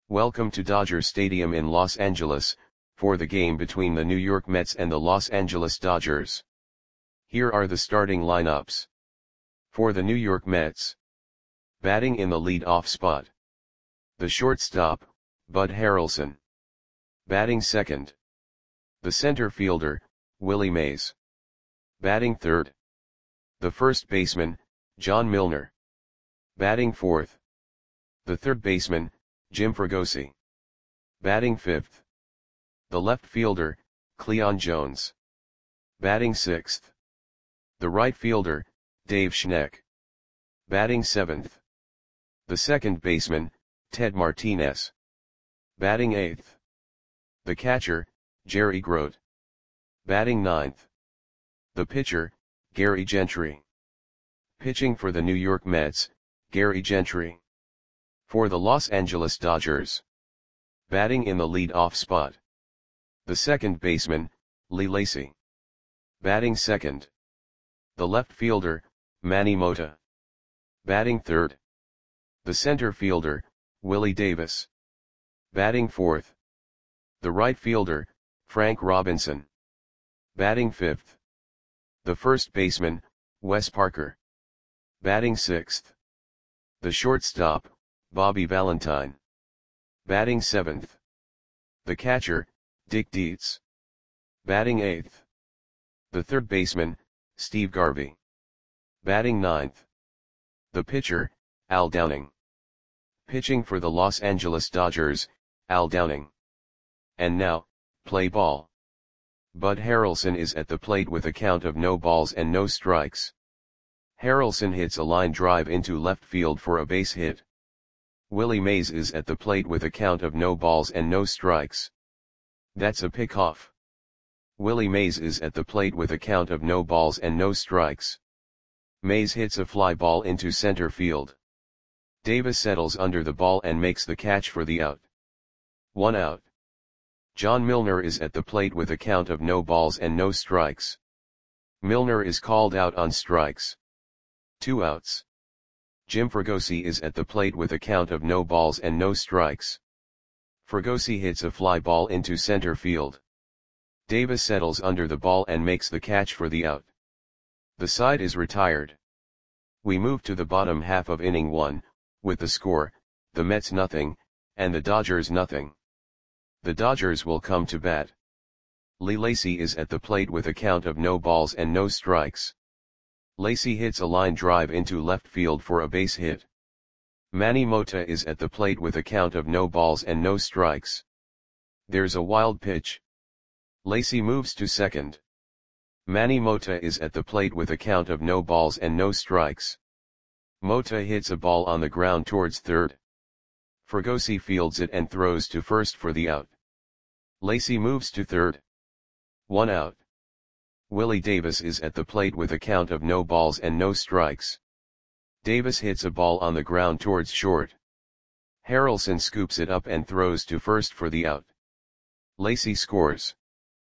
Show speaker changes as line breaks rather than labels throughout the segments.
Welcome to Dodger Stadium in Los Angeles, for the game between the New York Mets and the Los Angeles Dodgers. Here are the starting lineups. For the New York Mets. Batting in the lead-off spot. The shortstop, Bud Harrelson. Batting second. The center fielder, Willie Mays. Batting third. The first baseman, John Milner. Batting fourth. The third baseman, Jim Fregosi. Batting fifth. The left fielder, Cleon Jones. Batting sixth. The right fielder, Dave Schneck. Batting seventh. The second baseman, Ted Martinez. Batting eighth. The catcher, Jerry Grote. Batting ninth. The pitcher, Gary Gentry. Pitching for the New York Mets, Gary Gentry. For the Los Angeles Dodgers. Batting in the lead-off spot. The second baseman, Lee Lacy. Batting second. The left fielder, Manny Mota. Batting third. The center fielder, Willie Davis. Batting fourth. The right fielder, Frank Robinson. Batting fifth. The first baseman, Wes Parker. Batting sixth. The shortstop, Bobby Valentine. Batting seventh. The catcher, Dick Dietz. Batting eighth. The third baseman, Steve Garvey. Batting ninth. The pitcher, Al Downing. Pitching for the Los Angeles Dodgers, Al Downing. And now, play ball. Bud Harrelson is at the plate with a count of no balls and no strikes. Harrelson hits a line drive into left field for a base hit. Willie Mays is at the plate with a count of no balls and no strikes. That's a pickoff. Willie Mays is at the plate with a count of no balls and no strikes. Mays hits a fly ball into center field. Davis settles under the ball and makes the catch for the out. 1 out. John Milner is at the plate with a count of no balls and no strikes. Milner is called out on strikes. 2 outs. Jim Fregosi is at the plate with a count of no balls and no strikes. Fregosi hits a fly ball into center field. Davis settles under the ball and makes the catch for the out. The side is retired. We move to the bottom half of inning 1, with the score, the Mets nothing, and the Dodgers nothing. The Dodgers will come to bat. Lee Lacy is at the plate with a count of no balls and no strikes. Lacy hits a line drive into left field for a base hit. Manny Mota is at the plate with a count of no balls and no strikes. There's a wild pitch. Lacy moves to second. Manny Mota is at the plate with a count of no balls and no strikes. Mota hits a ball on the ground towards third. Fregosi fields it and throws to first for the out. Lacy moves to third. 1 out. Willie Davis is at the plate with a count of no balls and no strikes. Davis hits a ball on the ground towards short. Harrelson scoops it up and throws to first for the out. Lacy scores.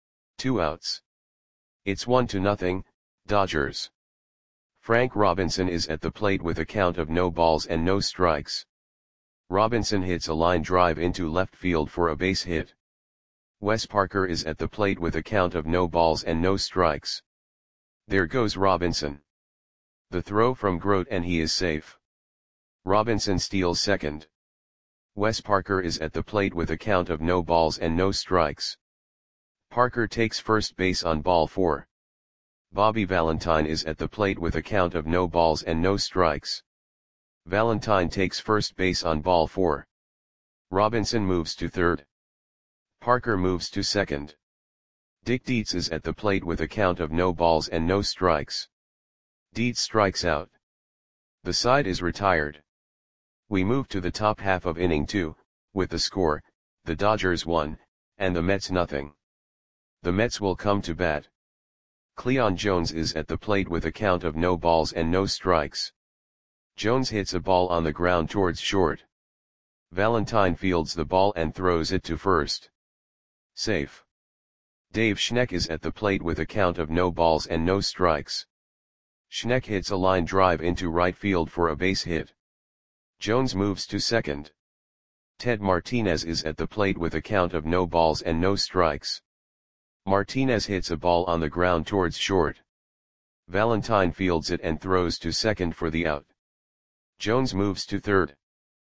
2 outs. It's 1-0, Dodgers. Frank Robinson is at the plate with a count of no balls and no strikes. Robinson hits a line drive into left field for a base hit. Wes Parker is at the plate with a count of no balls and no strikes. There goes Robinson. The throw from Grote and he is safe. Robinson steals second. Wes Parker is at the plate with a count of no balls and no strikes. Parker takes first base on ball 4. Bobby Valentine is at the plate with a count of no balls and no strikes. Valentine takes first base on ball 4. Robinson moves to third. Parker moves to second. Dick Dietz is at the plate with a count of no balls and no strikes. Dietz strikes out. The side is retired. We move to the top half of inning 2, with the score, the Dodgers 1, and the Mets nothing. The Mets will come to bat. Cleon Jones is at the plate with a count of no balls and no strikes. Jones hits a ball on the ground towards short. Valentine fields the ball and throws it to first. Safe. Dave Schneck is at the plate with a count of no balls and no strikes. Schneck hits a line drive into right field for a base hit. Jones moves to second. Ted Martinez is at the plate with a count of no balls and no strikes. Martinez hits a ball on the ground towards short. Valentine fields it and throws to second for the out. Jones moves to third.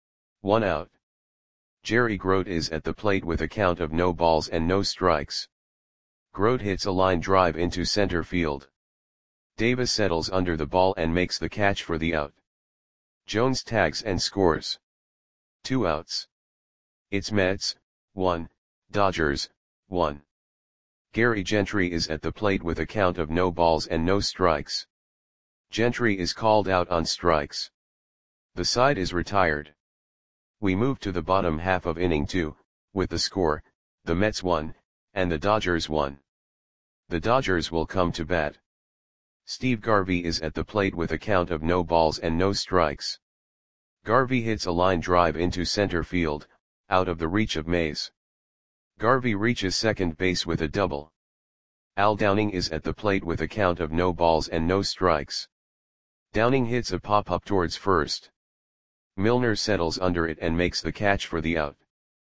1 out. Jerry Grote is at the plate with a count of no balls and no strikes. Grote hits a line drive into center field. Davis settles under the ball and makes the catch for the out. Jones tags and scores. 2 outs. It's Mets, 1, Dodgers, 1. Gary Gentry is at the plate with a count of no balls and no strikes. Gentry is called out on strikes. The side is retired. We move to the bottom half of inning 2, with the score, the Mets 1, and the Dodgers 1. The Dodgers will come to bat. Steve Garvey is at the plate with a count of no balls and no strikes. Garvey hits a line drive into center field, out of the reach of Mays. Garvey reaches second base with a double. Al Downing is at the plate with a count of no balls and no strikes. Downing hits a pop-up towards first. Milner settles under it and makes the catch for the out.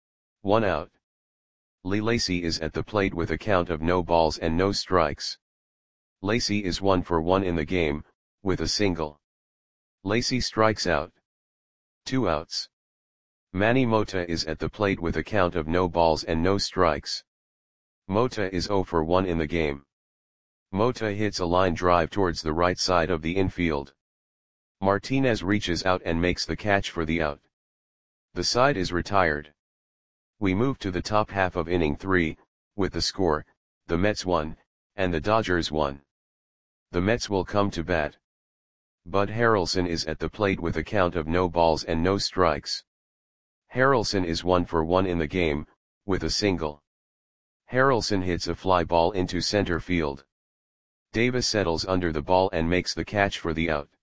1 out. Lee Lacy is at the plate with a count of no balls and no strikes. Lacy is 1 for 1 in the game, with a single. Lacy strikes out. 2 outs. Manny Mota is at the plate with a count of no balls and no strikes. Mota is 0 for 1 in the game. Mota hits a line drive towards the right side of the infield. Martinez reaches out and makes the catch for the out. The side is retired. We move to the top half of inning 3, with the score, the Mets 1, and the Dodgers 1. The Mets will come to bat. Bud Harrelson is at the plate with a count of no balls and no strikes. Harrelson is 1 for 1 in the game, with a single. Harrelson hits a fly ball into center field. Davis settles under the ball and makes the catch for the out.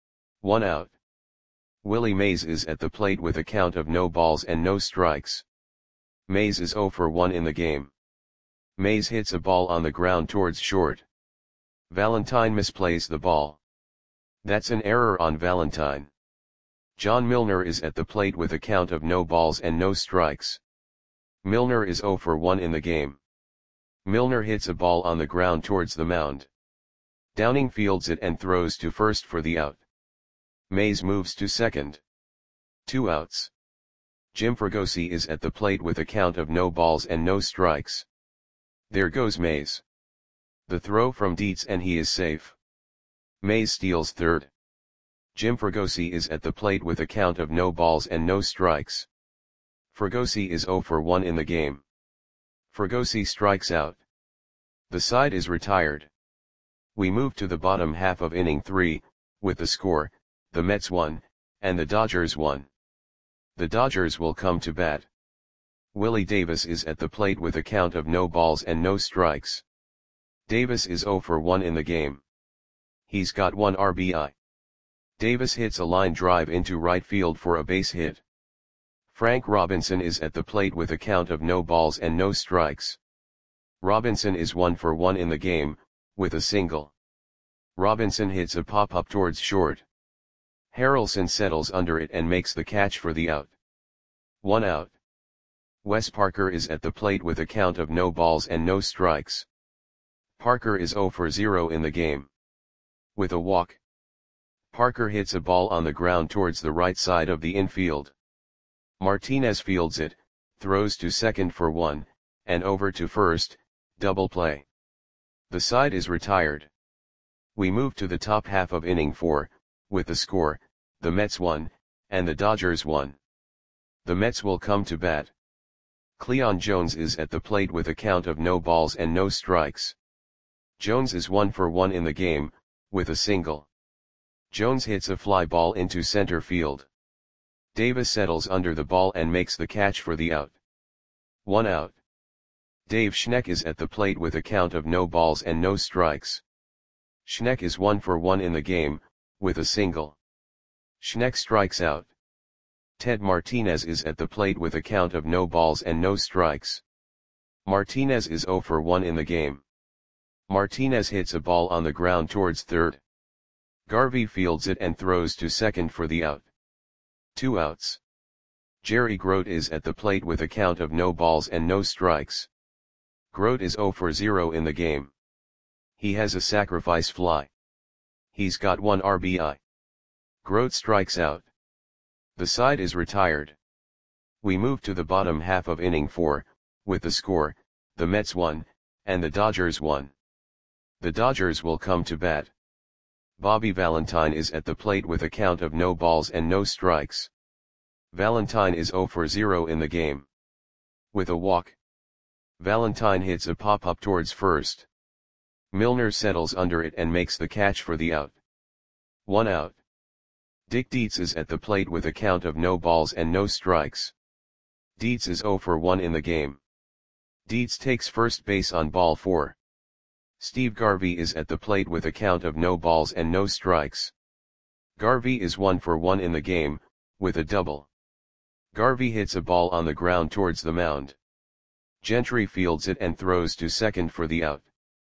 1 out. Willie Mays is at the plate with a count of no balls and no strikes. Mays is 0 for 1 in the game. Mays hits a ball on the ground towards short. Valentine misplays the ball. That's an error on Valentine. John Milner is at the plate with a count of no balls and no strikes. Milner is 0 for 1 in the game. Milner hits a ball on the ground towards the mound. Downing fields it and throws to first for the out. Mays moves to second. 2 outs. Jim Fregosi is at the plate with a count of no balls and no strikes. There goes Mays. The throw from Dietz and he is safe. Mays steals third. Jim Fregosi is at the plate with a count of no balls and no strikes. Fregosi is 0 for 1 in the game. Fregosi strikes out. The side is retired. We move to the bottom half of inning 3, with the score, the Mets 1, and the Dodgers 1. The Dodgers will come to bat. Willie Davis is at the plate with a count of no balls and no strikes. Davis is 0 for 1 in the game. He's got 1 RBI. Davis hits a line drive into right field for a base hit. Frank Robinson is at the plate with a count of no balls and no strikes. Robinson is 1 for 1 in the game, with a single. Robinson hits a pop-up towards short. Harrelson settles under it and makes the catch for the out. 1 out. Wes Parker is at the plate with a count of no balls and no strikes. Parker is 0 for 0 in the game. With a walk. Parker hits a ball on the ground towards the right side of the infield. Martinez fields it, throws to second for 1, and over to first, double play. The side is retired. We move to the top half of inning 4, with the score, the Mets 1, and the Dodgers 1. The Mets will come to bat. Cleon Jones is at the plate with a count of no balls and no strikes. Jones is 1 for 1 in the game, with a single. Jones hits a fly ball into center field. Davis settles under the ball and makes the catch for the out. 1 out. Dave Schneck is at the plate with a count of no balls and no strikes. Schneck is 1 for 1 in the game, with a single. Schneck strikes out. Ted Martinez is at the plate with a count of no balls and no strikes. Martinez is 0 for 1 in the game. Martinez hits a ball on the ground towards third. Garvey fields it and throws to second for the out. 2 outs. Jerry Grote is at the plate with a count of no balls and no strikes. Grote is 0 for 0 in the game. He has a sacrifice fly. He's got 1 RBI. Grote strikes out. The side is retired. We move to the bottom half of inning 4, with the score, the Mets 1, and the Dodgers 1. The Dodgers will come to bat. Bobby Valentine is at the plate with a count of no balls and no strikes. Valentine is 0 for 0 in the game. With a walk, Valentine hits a pop-up towards first. Milner settles under it and makes the catch for the out. 1 out. Dick Dietz is at the plate with a count of no balls and no strikes. Dietz is 0 for 1 in the game. Dietz takes first base on ball 4. Steve Garvey is at the plate with a count of no balls and no strikes. Garvey is 1 for 1 in the game, with a double. Garvey hits a ball on the ground towards the mound. Gentry fields it and throws to second for the out.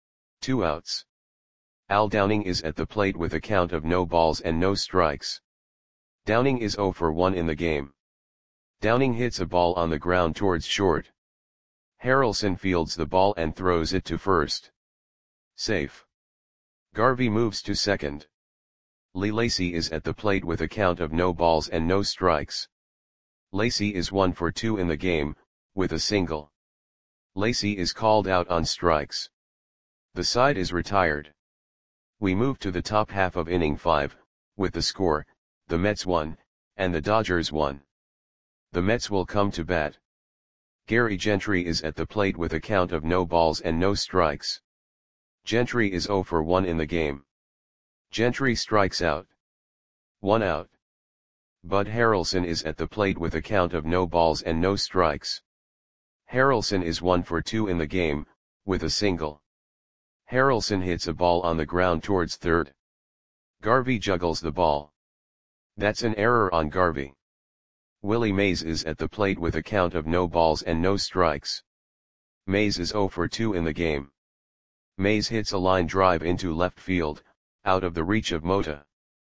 2 outs. Al Downing is at the plate with a count of no balls and no strikes. Downing is 0 for 1 in the game. Downing hits a ball on the ground towards short. Harrelson fields the ball and throws it to first. Safe. Garvey moves to second. Lee Lacy is at the plate with a count of no balls and no strikes. Lacy is 1 for 2 in the game, with a single. Lacy is called out on strikes. The side is retired. We move to the top half of inning 5, with the score, the Mets 1, and the Dodgers 1. The Mets will come to bat. Gary Gentry is at the plate with a count of no balls and no strikes. Gentry is 0 for 1 in the game. Gentry strikes out. 1 out. Bud Harrelson is at the plate with a count of no balls and no strikes. Harrelson is 1 for 2 in the game, with a single. Harrelson hits a ball on the ground towards third. Garvey juggles the ball. That's an error on Garvey. Willie Mays is at the plate with a count of no balls and no strikes. Mays is 0 for 2 in the game. Mays hits a line drive into left field, out of the reach of Mota.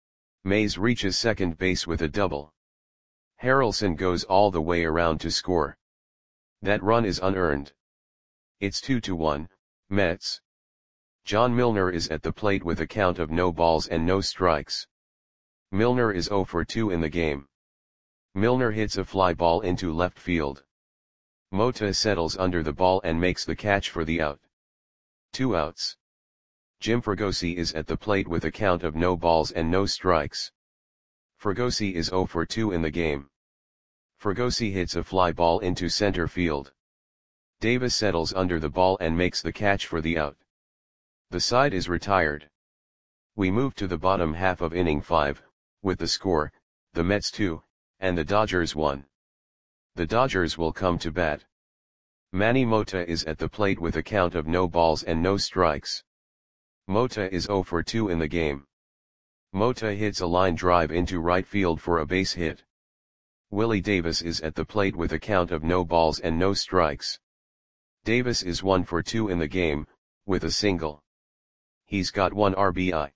Mays reaches second base with a double. Harrelson goes all the way around to score. That run is unearned. It's 2-1, Mets. John Milner is at the plate with a count of no balls and no strikes. Milner is 0 for 2 in the game. Milner hits a fly ball into left field. Mota settles under the ball and makes the catch for the out. 2 outs. Jim Fregosi is at the plate with a count of no balls and no strikes. Fregosi is 0 for 2 in the game. Fregosi hits a fly ball into center field. Davis settles under the ball and makes the catch for the out. The side is retired. We move to the bottom half of inning 5, with the score, the Mets 2, and the Dodgers 1. The Dodgers will come to bat. Manny Mota is at the plate with a count of no balls and no strikes. Mota is 0 for 2 in the game. Mota hits a line drive into right field for a base hit. Willie Davis is at the plate with a count of no balls and no strikes. Davis is 1 for 2 in the game, with a single. He's got 1 RBI.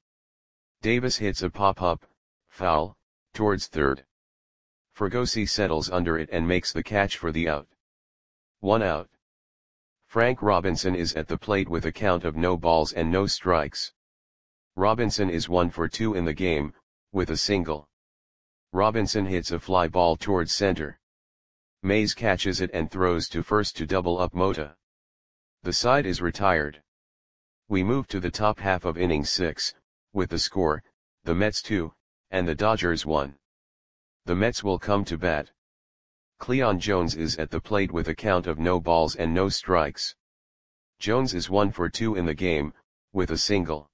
Davis hits a pop-up, foul, towards third. Fregosi settles under it and makes the catch for the out. 1 out. Frank Robinson is at the plate with a count of no balls and no strikes. Robinson is 1 for 2 in the game, with a single. Robinson hits a fly ball towards center. Mays catches it and throws to first to double up Mota. The side is retired. We move to the top half of inning 6, with the score, the Mets 2, and the Dodgers 1. The Mets will come to bat. Cleon Jones is at the plate with a count of no balls and no strikes. Jones is 1 for 2 in the game, with a single.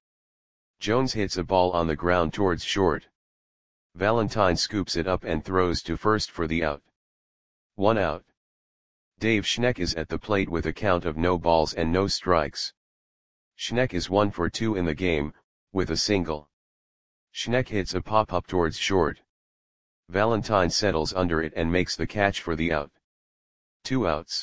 Jones hits a ball on the ground towards short. Valentine scoops it up and throws to first for the out. 1 out. Dave Schneck is at the plate with a count of no balls and no strikes. Schneck is 1 for 2 in the game, with a single. Schneck hits a pop-up towards short. Valentine settles under it and makes the catch for the out. 2 outs.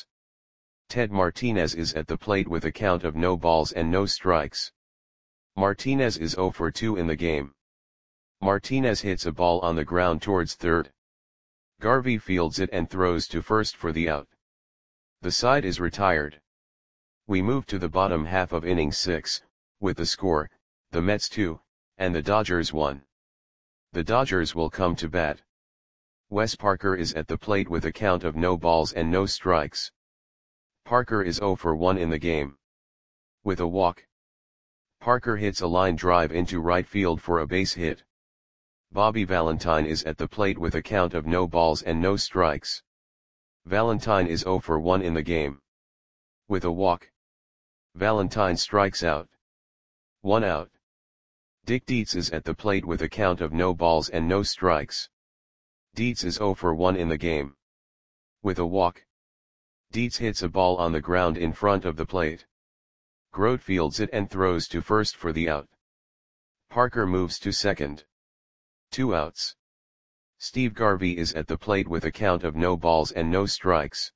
Ted Martinez is at the plate with a count of no balls and no strikes. Martinez is 0 for 2 in the game. Martinez hits a ball on the ground towards third. Garvey fields it and throws to first for the out. The side is retired. We move to the bottom half of inning 6, with the score, the Mets 2, and the Dodgers 1. The Dodgers will come to bat. Wes Parker is at the plate with a count of no balls and no strikes. Parker is 0 for 1 in the game. With a walk, Parker hits a line drive into right field for a base hit. Bobby Valentine is at the plate with a count of no balls and no strikes. Valentine is 0 for 1 in the game. With a walk, Valentine strikes out. 1 out. Dick Dietz is at the plate with a count of no balls and no strikes. Dietz is 0 for 1 in the game. With a walk, Dietz hits a ball on the ground in front of the plate. Grote fields it and throws to first for the out. Parker moves to second. 2 outs. Steve Garvey is at the plate with a count of no balls and no strikes.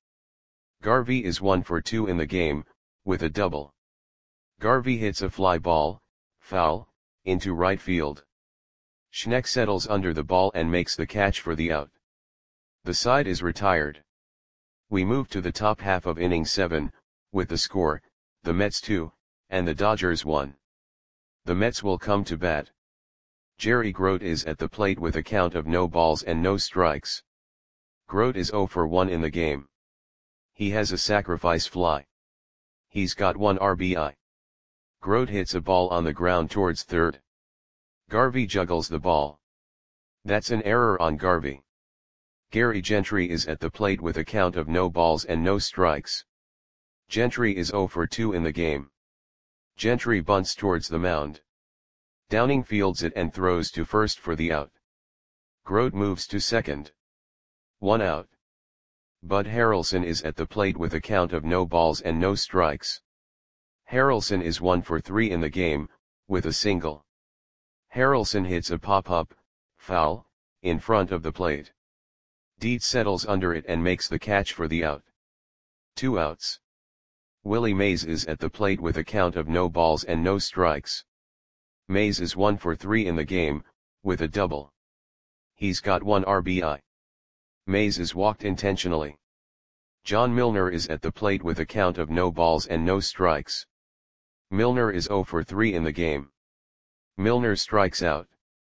Garvey is 1 for 2 in the game, with a double. Garvey hits a fly ball, foul, into right field. Schneck settles under the ball and makes the catch for the out. The side is retired. We move to the top half of inning 7, with the score, the Mets 2, and the Dodgers 1. The Mets will come to bat. Jerry Grote is at the plate with a count of no balls and no strikes. Grote is 0 for 1 in the game. He has a sacrifice fly. He's got 1 RBI. Grote hits a ball on the ground towards third. Garvey juggles the ball. That's an error on Garvey. Gary Gentry is at the plate with a count of no balls and no strikes. Gentry is 0 for 2 in the game. Gentry bunts towards the mound. Downing fields it and throws to first for the out. Grote moves to second. 1 out. Bud Harrelson is at the plate with a count of no balls and no strikes. Harrelson is 1 for 3 in the game, with a single. Harrelson hits a pop-up, foul, in front of the plate. Dietz settles under it and makes the catch for the out. 2 outs. Willie Mays is at the plate with a count of no balls and no strikes. Mays is 1 for 3 in the game, with a double. He's got 1 RBI. Mays is walked intentionally. John Milner is at the plate with a count of no balls and no strikes. Milner is 0 for 3 in the game. Milner strikes out.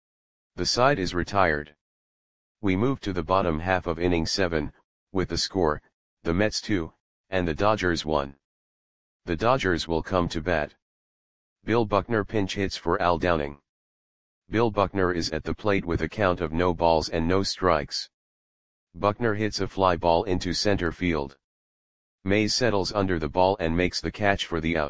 The side is retired. We move to the bottom half of inning 7, with the score, the Mets 2, and the Dodgers 1. The Dodgers will come to bat. Bill Buckner pinch hits for Al Downing. Bill Buckner is at the plate with a count of no balls and no strikes. Buckner hits a fly ball into center field. Mays settles under the ball and makes the catch for the out.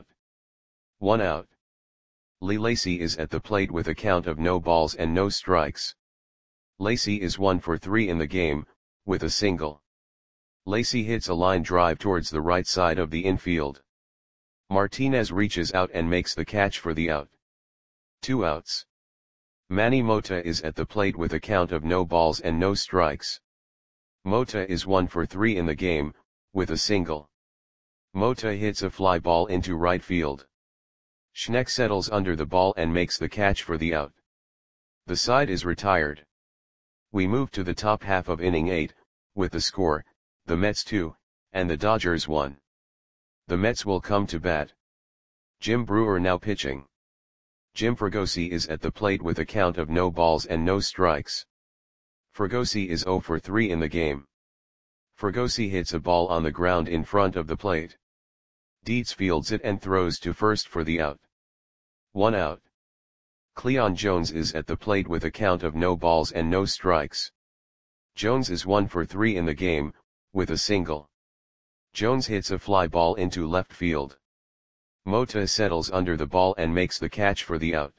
1 out. Lee Lacy is at the plate with a count of no balls and no strikes. Lacy is 1 for 3 in the game, with a single. Lacy hits a line drive towards the right side of the infield. Martinez reaches out and makes the catch for the out. 2 outs. Manny Mota is at the plate with a count of no balls and no strikes. Mota is 1 for 3 in the game, with a single. Mota hits a fly ball into right field. Schneck settles under the ball and makes the catch for the out. The side is retired. We move to the top half of inning 8, with the score, the Mets 2, and the Dodgers 1. The Mets will come to bat. Jim Brewer now pitching. Jim Fregosi is at the plate with a count of no balls and no strikes. Fregosi is 0 for 3 in the game. Fregosi hits a ball on the ground in front of the plate. Dietz fields it and throws to first for the out. 1 out. Cleon Jones is at the plate with a count of no balls and no strikes. Jones is 1 for 3 in the game, with a single. Jones hits a fly ball into left field. Mota settles under the ball and makes the catch for the out.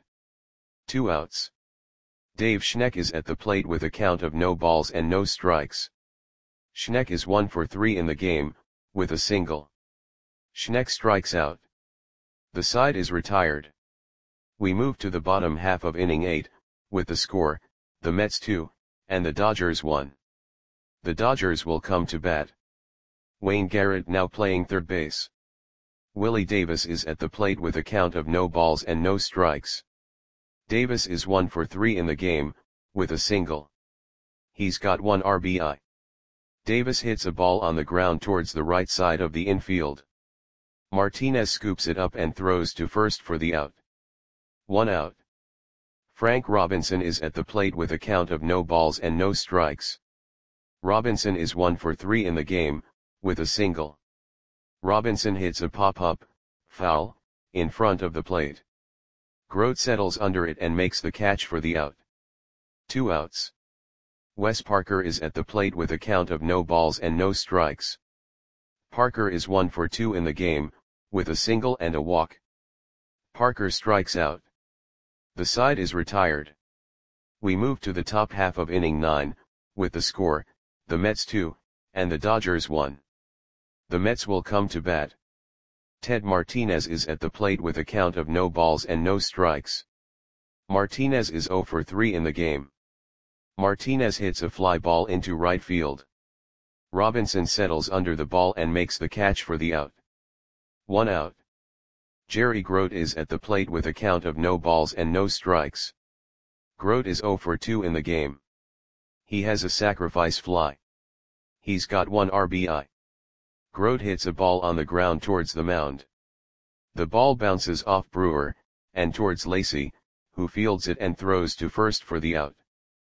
2 outs. Dave Schneck is at the plate with a count of no balls and no strikes. Schneck is 1 for 3 in the game, with a single. Schneck strikes out. The side is retired. We move to the bottom half of inning 8, with the score, the Mets 2, and the Dodgers 1. The Dodgers will come to bat. Wayne Garrett now playing third base. Willie Davis is at the plate with a count of no balls and no strikes. Davis is 1 for 3 in the game, with a single. He's got 1 RBI. Davis hits a ball on the ground towards the right side of the infield. Martinez scoops it up and throws to first for the out. 1 out. Frank Robinson is at the plate with a count of no balls and no strikes. Robinson is 1 for 3 in the game, with a single. Robinson hits a pop-up, foul, in front of the plate. Grote settles under it and makes the catch for the out. 2 outs. Wes Parker is at the plate with a count of no balls and no strikes. Parker is 1 for 2 in the game, with a single and a walk. Parker strikes out. The side is retired. We move to the top half of inning 9, with the score, the Mets 2, and the Dodgers 1. The Mets will come to bat. Ted Martinez is at the plate with a count of no balls and no strikes. Martinez is 0 for 3 in the game. Martinez hits a fly ball into right field. Robinson settles under the ball and makes the catch for the out. 1 out. Jerry Grote is at the plate with a count of no balls and no strikes. Grote is 0 for 2 in the game. He has a sacrifice fly. He's got 1 RBI. Grote hits a ball on the ground towards the mound. The ball bounces off Brewer, and towards Lacy, who fields it and throws to first for the out.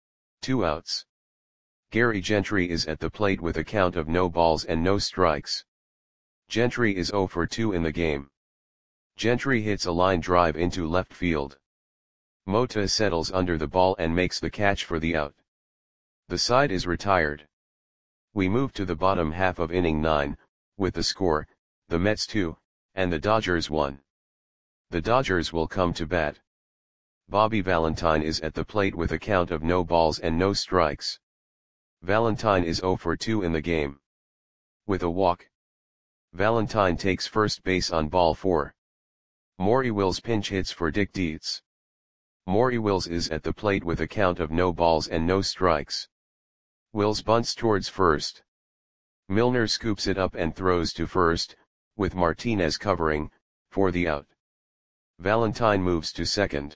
2 outs. Gary Gentry is at the plate with a count of no balls and no strikes. Gentry is 0 for 2 in the game. Gentry hits a line drive into left field. Mota settles under the ball and makes the catch for the out. The side is retired. We move to the bottom half of inning 9, with the score, the Mets 2, and the Dodgers 1. The Dodgers will come to bat. Bobby Valentine is at the plate with a count of no balls and no strikes. Valentine is 0 for 2 in the game. With a walk. Valentine takes first base on ball 4. Maury Wills pinch hits for Dick Dietz. Maury Wills is at the plate with a count of no balls and no strikes. Wills bunts towards first. Milner scoops it up and throws to first, with Martinez covering, for the out. Valentine moves to second.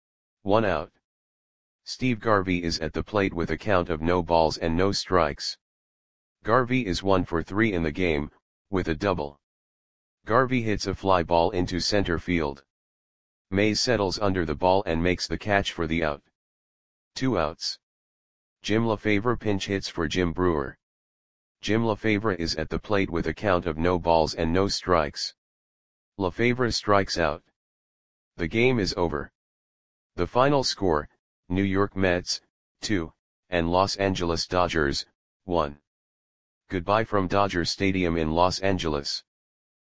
1 out. Steve Garvey is at the plate with a count of no balls and no strikes. Garvey is 1 for 3 in the game, with a double. Garvey hits a fly ball into center field. Mays settles under the ball and makes the catch for the out. 2 outs. Jim LaFavre pinch hits for Jim Brewer. Jim LaFavre is at the plate with a count of no balls and no strikes. LaFavre strikes out. The game is over. The final score, New York Mets, 2, and Los Angeles Dodgers, 1. Goodbye from Dodger Stadium in Los Angeles.